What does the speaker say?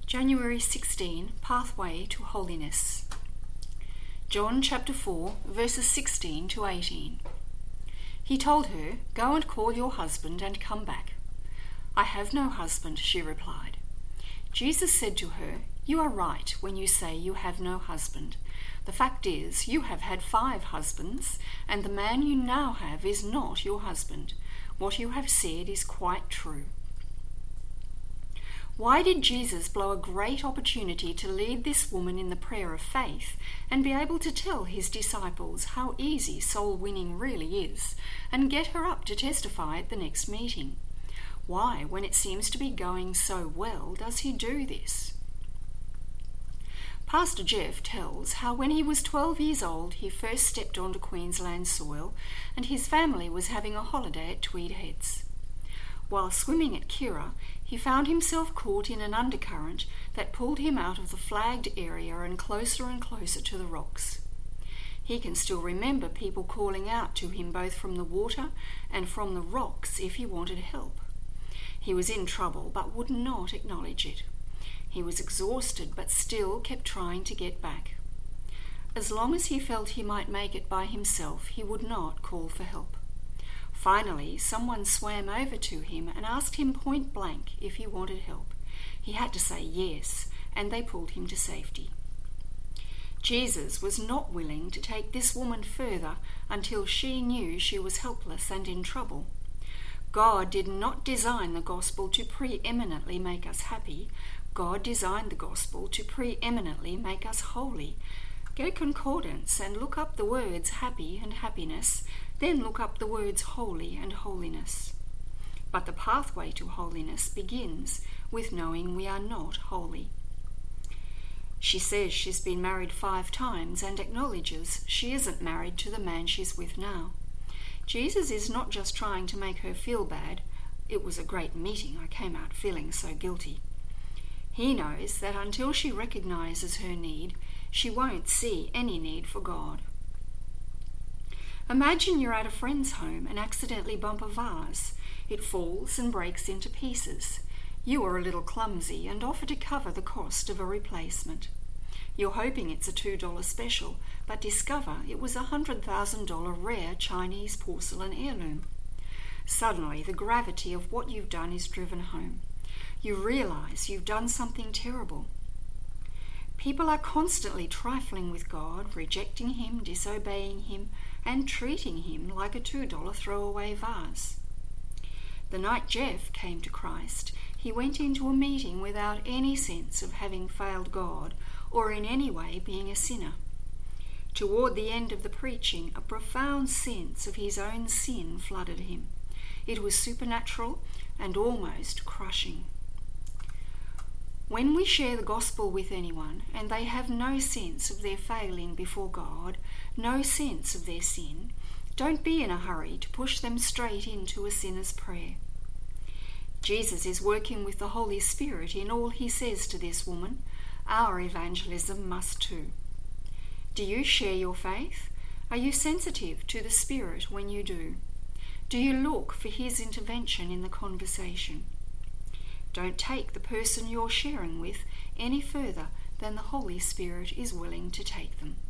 January 16, Pathway to Holiness. John chapter 4, verses 16 to 18. He told her, "Go and call your husband and come back." "I have no husband," she replied. Jesus said to her, "You are right when you say you have no husband. The fact is, you have had 5 husbands, and the man you now have is not your husband. What you have said is quite true." Why did Jesus blow a great opportunity to lead this woman in the prayer of faith and be able to tell his disciples how easy soul winning really is and get her up to testify at the next meeting? Why, when it seems to be going so well, does he do this? Pastor Jeff tells how when he was 12 years old, he first stepped onto Queensland soil and his family was having a holiday at Tweed Heads. While swimming at Kirra, he found himself caught in an undercurrent that pulled him out of the flagged area and closer to the rocks. He can still remember people calling out to him both from the water and from the rocks if he wanted help. He was in trouble but would not acknowledge it. He was exhausted but still kept trying to get back. As long as he felt he might make it by himself, he would not call for help. Finally, someone swam over to him and asked him point blank if he wanted help. He had to say yes, and they pulled him to safety. Jesus was not willing to take this woman further until she knew she was helpless and in trouble. God did not design the gospel to preeminently make us happy. God designed the gospel to preeminently make us holy. Get a concordance and look up the words happy and happiness, then look up the words holy and holiness. But the pathway to holiness begins with knowing we are not holy. She says she's been married 5 times and acknowledges she isn't married to the man she's with now. Jesus is not just trying to make her feel bad. "It was a great meeting. I came out feeling so guilty." He knows that until she recognizes her need, she won't see any need for God. Imagine you're at a friend's home and accidentally bump a vase. It falls and breaks into pieces. You are a little clumsy and offer to cover the cost of a replacement. You're hoping it's a $2 special, but discover it was a $100,000 rare Chinese porcelain heirloom. Suddenly, the gravity of what you've done is driven home. You realize you've done something terrible. People are constantly trifling with God, rejecting him, disobeying him, and treating him like a $2 throwaway vase. The night Jeff came to Christ, he went into a meeting without any sense of having failed God or in any way being a sinner. Toward the end of the preaching, a profound sense of his own sin flooded him. It was supernatural and almost crushing. When we share the gospel with anyone and they have no sense of their failing before God, no sense of their sin, don't be in a hurry to push them straight into a sinner's prayer. Jesus is working with the Holy Spirit in all he says to this woman. Our evangelism must too. Do you share your faith? Are you sensitive to the Spirit when you do? Do you look for his intervention in the conversation? Don't take the person you're sharing with any further than the Holy Spirit is willing to take them.